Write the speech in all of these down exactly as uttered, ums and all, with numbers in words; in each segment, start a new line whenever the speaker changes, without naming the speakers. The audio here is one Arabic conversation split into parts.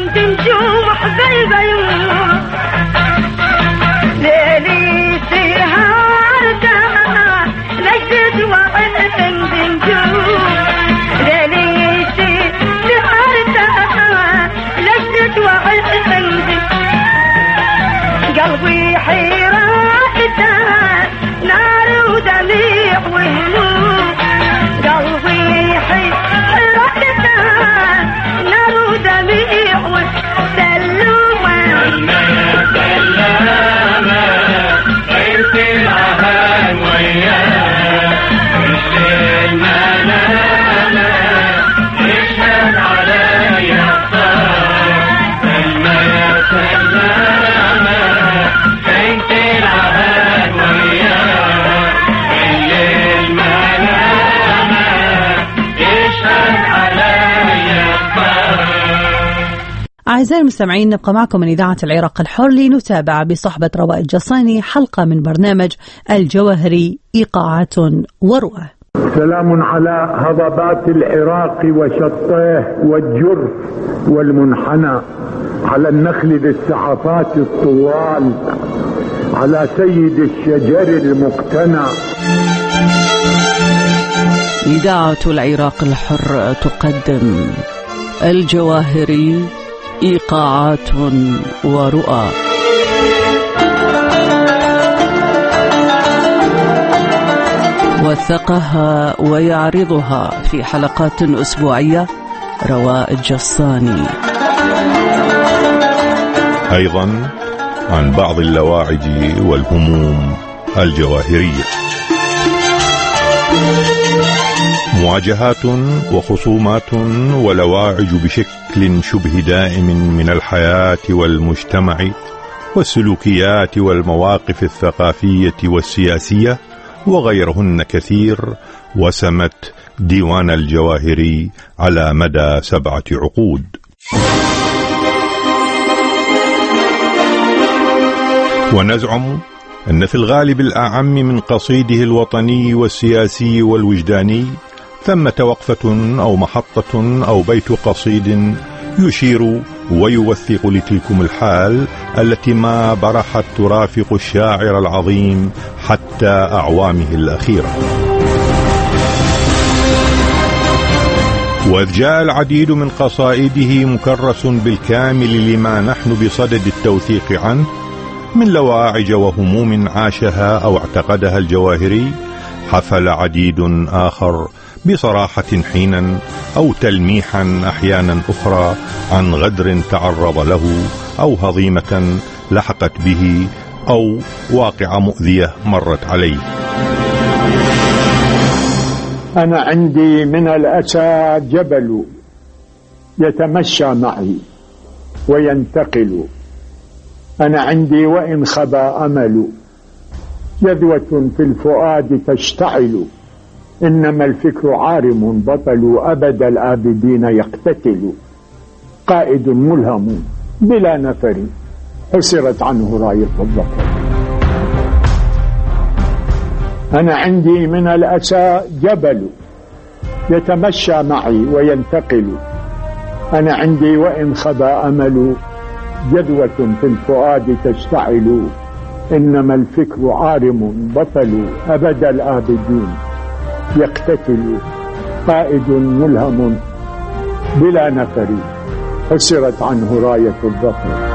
بنت نجوح بالبيوت ليلي سهرتها لجد وقت بنجوح ليلي سهرتها لجد وقت بنجوح قلبي حيرتها نار ودميع وهموم قلبي حيرتها نار ودميع وسلومة
سلامة انت العهد وياك الليل منامة اشهد علي الصار سلمى سلامة انت العهد وياك الليل منامة اشهد علي الصار.
أعزائي المستمعين، نبقى معكم من إذاعة العراق الحر لنتابع بصحبة رواء الجصاني حلقة من برنامج الجواهري إيقاعات ورؤى.
سلام على هضبات العراق وشطيه والجرف والمنحنى، على النخل ذي السحفات الطوال، على سيد الشجر المقتنى.
إذاعة العراق الحر تقدم الجواهري إيقاعات ورؤى. وثقها ويعرضها في حلقات أسبوعية رواء الجصاني.
أيضا عن بعض اللواعج والهموم الجواهرية، مواجهات وخصومات ولواعج بشكل شبه دائم من الحياة والمجتمع والسلوكيات والمواقف الثقافية والسياسية وغيرهن كثير، وسمت ديوان الجواهري على مدى سبعة عقود. ونزعم أن في الغالب الأعم من قصيده الوطني والسياسي والوجداني ثمة وقفة أو محطة أو بيت قصيد يشير ويوثق لتلكم الحال التي ما برحت ترافق الشاعر العظيم حتى أعوامه الأخيرة. وإذ جاء العديد من قصائده مكرس بالكامل لما نحن بصدد التوثيق عنه من لواعج وهموم عاشها أو اعتقدها الجواهري، حفل عديد آخر بصراحة حينا أو تلميحا أحيانا أخرى عن غدر تعرض له أو هضيمة لحقت به أو واقعة مؤذية مرت عليه.
أنا عندي من الأسى جبل يتمشى معي وينتقل، أنا عندي وإن خبا أمل جذوة في الفؤاد تشتعل، إنما الفكر عارم بطل أبد الآبدين يقتتل، قائد ملهم بلا نفر حسرت عنه راية الظفر. أنا عندي من الأسى جبل يتمشى معي وينتقل، أنا عندي وإن خبا أمل جذوة في الفؤاد تشتعل، إنما الفكر عارم بطل أبد الآبدين يقتتل، قائد ملهم بلا نفر حسرت عنه راية الظفر.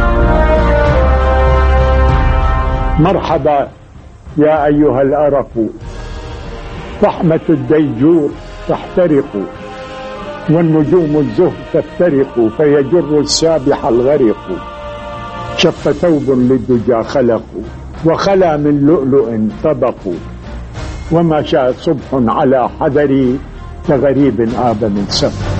مرحبا يا أيها الأرق، فحمة الديجور تحترق، والنجوم الزهر تفترق، فيجر السابح الغرق، شق ثوب للدجى خلق، وخلا من لؤلؤ طبق، وما شاء صبح على حذري كغريب آب من سفر.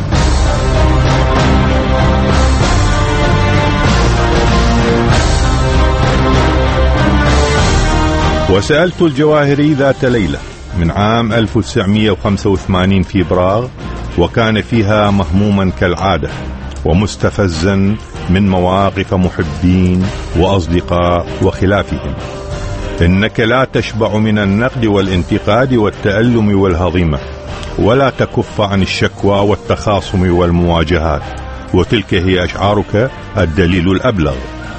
وسألت الجواهري ذات ليلة من عام ألف وتسعمئة وخمسة وثمانين في براغ، وكان فيها مهموما كالعادة ومستفزا من مواقف محبين وأصدقاء وخلافهم: إنك لا تشبع من النقد والانتقاد والتألم والهضيمة، ولا تكف عن الشكوى والتخاصم والمواجهات، وتلك هي أشعارك الدليل الأبلغ.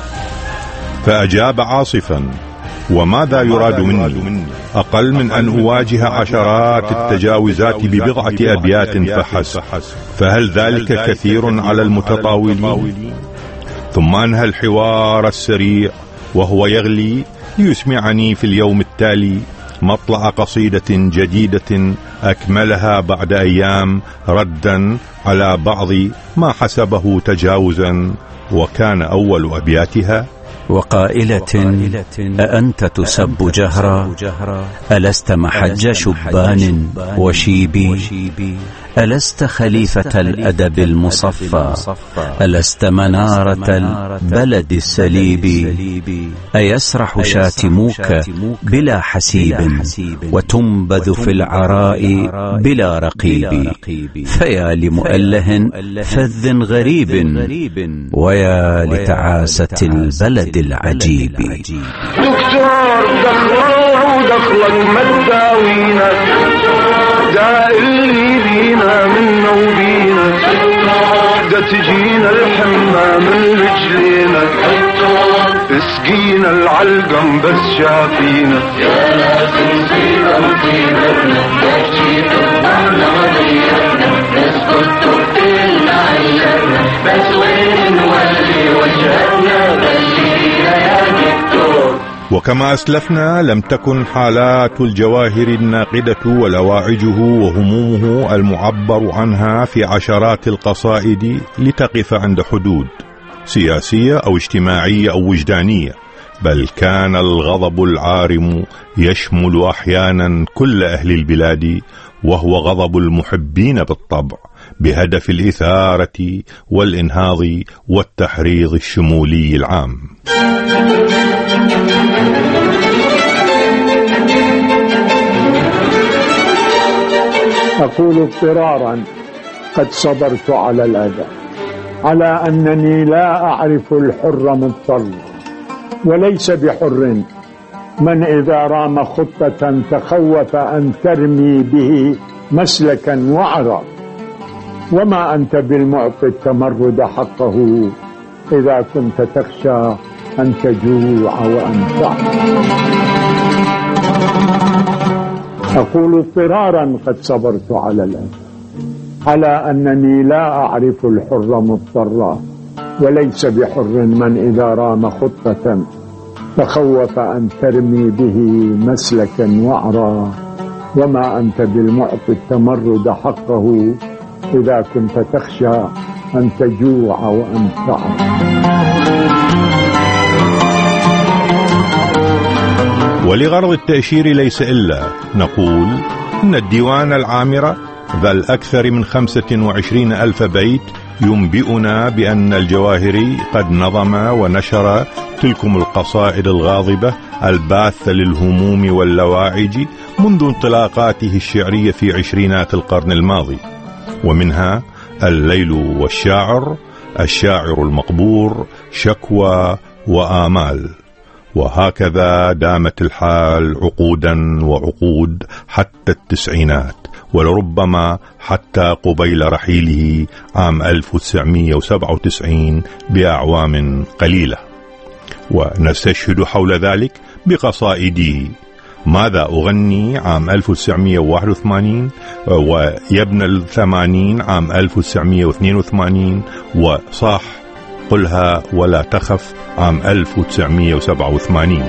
فأجاب عاصفا: وماذا يراد مني؟ أقل من أن أواجه عشرات التجاوزات ببضعة أبيات فحسب، فهل ذلك كثير على المتطاولين؟ ثم أنهى الحوار السريع وهو يغلي ليسمعني في اليوم التالي مطلع قصيدة جديدة أكملها بعد أيام ردا على بعض ما حسبه تجاوزا، وكان أول أبياتها:
وقائلة أأنت تسب جهرا، ألست محج شبان وشيبي، ألست خليفة الأدب المصفى، ألست منارة البلد السليب، أيسرح شاتموك بلا حسيب، وتنبذ في العراء بلا رقيب، فيا لمؤله فذ غريب، ويا لتعاسة البلد العجيب.
دكتور دخله ودخلك مداوينا، دا اللي بينا منا وبينا، دا تجينا الحمى من رجلينا، اسقينا العلقم بس شافينا، يا ناس نسينا وفينا نحكينا واحنا مضينا، نسكت وقتلنا عينا، بس وين نولي وجهنا بشينا يا دكتور.
وكما أسلفنا لم تكن حالات الجواهر الناقدة ولواعجه وهمومه المعبر عنها في عشرات القصائد لتقف عند حدود سياسية أو اجتماعية أو وجدانية، بل كان الغضب العارم يشمل أحيانا كل أهل البلاد، وهو غضب المحبين بالطبع، بهدف الإثارة والإنهاض والتحريض الشمولي العام.
أقول اضطرارا قد صبرت على الأذى، على أنني لا أعرف الحر مضطر، وليس بحر من إذا رام خطة تخوف أن ترمي به مسلكا وعرا، وما أنت بالمعطي التمرد حقه إذا كنت تخشى أن تجوع وأن تعطى. أقول اضطرارا قد صبرت على الأذى، على أنني لا أعرف الحر مضطرا، وليس بحر من إذا رام خطة تخوف أن ترمي به مسلكا وعرا، وما أنت بالمعطي التمرد حقه إذا كنت تخشى أن تجوع وأن تعطى.
ولغرض التأشير ليس إلا نقول إن الديوان العامرة ذا الأكثر من خمسة وعشرين ألف بيت ينبئنا بأن الجواهري قد نظم ونشر تلكم القصائد الغاضبة الباثة للهموم واللواعج منذ انطلاقاته الشعرية في عشرينات القرن الماضي، ومنها الليل والشاعر، الشاعر المقبور، شكوى، وآمال. وهكذا دامت الحال عقودا وعقود حتى التسعينات، ولربما حتى قبيل رحيله عام ألف وتسعمئة وسبعة وتسعين بأعوام قليلة. ونستشهد حول ذلك بقصائده ماذا أغني عام ألف وتسعمئة وواحد وثمانين، ويبنى الثمانين عام ألف وتسعمئة واثنين وثمانين، وصاح قلها ولا تخف عام ألف وتسعمئة وسبعة وثمانين.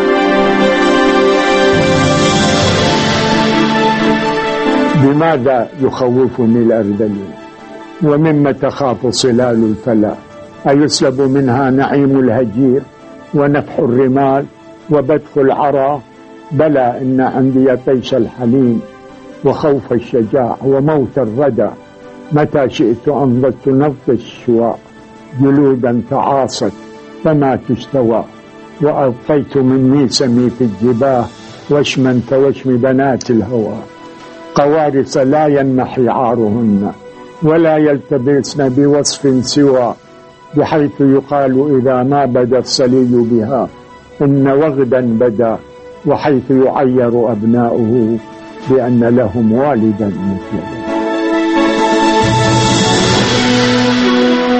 بماذا يخوفني الأردلين؟ ومما تخاف صلال الفلا؟ أيسلب منها نعيم الهجير ونفح الرمال وبدخ العرى؟ بلى إن عندي طيش الحليم وخوف الشجاع وموت الردى، متى شئت أنضجت نبض الشواء، جلودا تعاصت فما تشتوى، وأبقيت من ميسمي في الجباه وشما كوشم بنات الهوى، قوارص لا ينمحي عارهن ولا يلتبسن بوصف سوى، بحيث يقال إذا ما بدا الصلي بها إن وغدا بدا، وحيث يعير أبناؤه بأن لهم والدا مثله.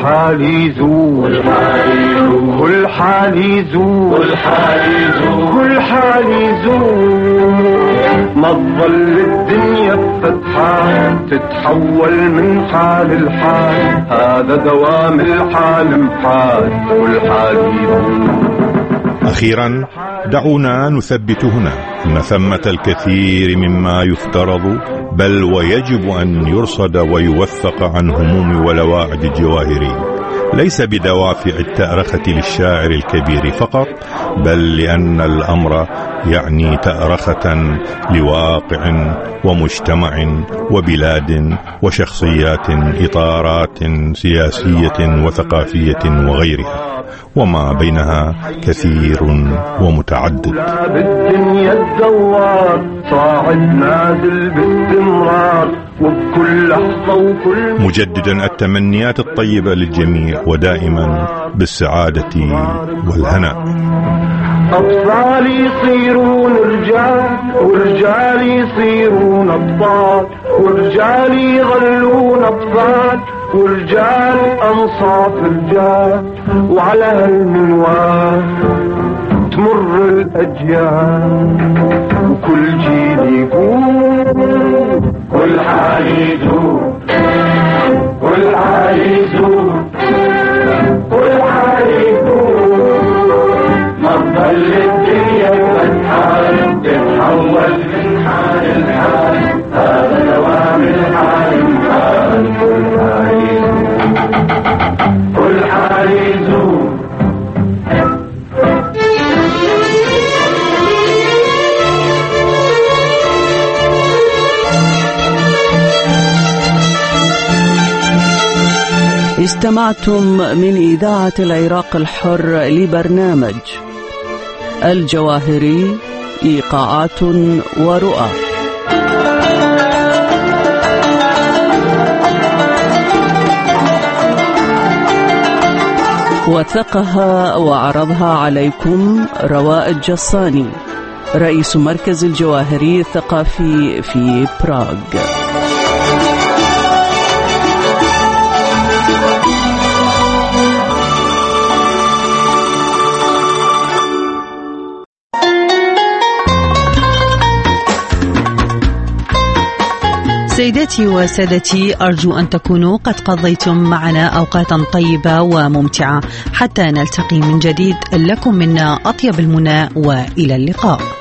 حالي زور كل حالي زور كل حالي زور ما تظل الدنيا بفتحة تتحول من حال لحال هذا دوام الحال محال كل حالي زور.
أخيرا دعونا نثبت هنا أن ثمة الكثير مما يفترض بل ويجب أن يرصد ويوثق عن هموم ولواعد الجواهري ليس بدوافع التأرخة للشاعر الكبير فقط بل لأن الأمر يعني تأرخة لواقع ومجتمع وبلاد وشخصيات إطارات سياسية وثقافية وغيرها وما بينها كثير ومتعدد.
بالدنيا الدوار صاعد نازل باستمرار وبكل لحظة وكل
مجددا التمنيات الطيبة للجميع ودائما بالسعادة والهناء.
أطفال يصيرون رجال ورجال يصيرون أطفال ورجال يظلون أطفال ورجال أنصاف رجال وعلى هالمنوال تمر الأجيال وكل جيل يقول كل حال يزور كل حال يزور كل حال يزور ما تضل الدنيا فتحال تتحول من حال لحال هذا دوام الحال محال كل حال يزور كل حال يزور.
استمعتم من إذاعة العراق الحر لبرنامج الجواهري إيقاعات ورؤى. وثقها وعرضها عليكم رواء الجصاني رئيس مركز الجواهري الثقافي في براغ.
سيداتي وسادتي، أرجو أن تكونوا قد قضيتم معنا أوقاتا طيبة وممتعة. حتى نلتقي من جديد، لكم منا أطيب المنى وإلى اللقاء.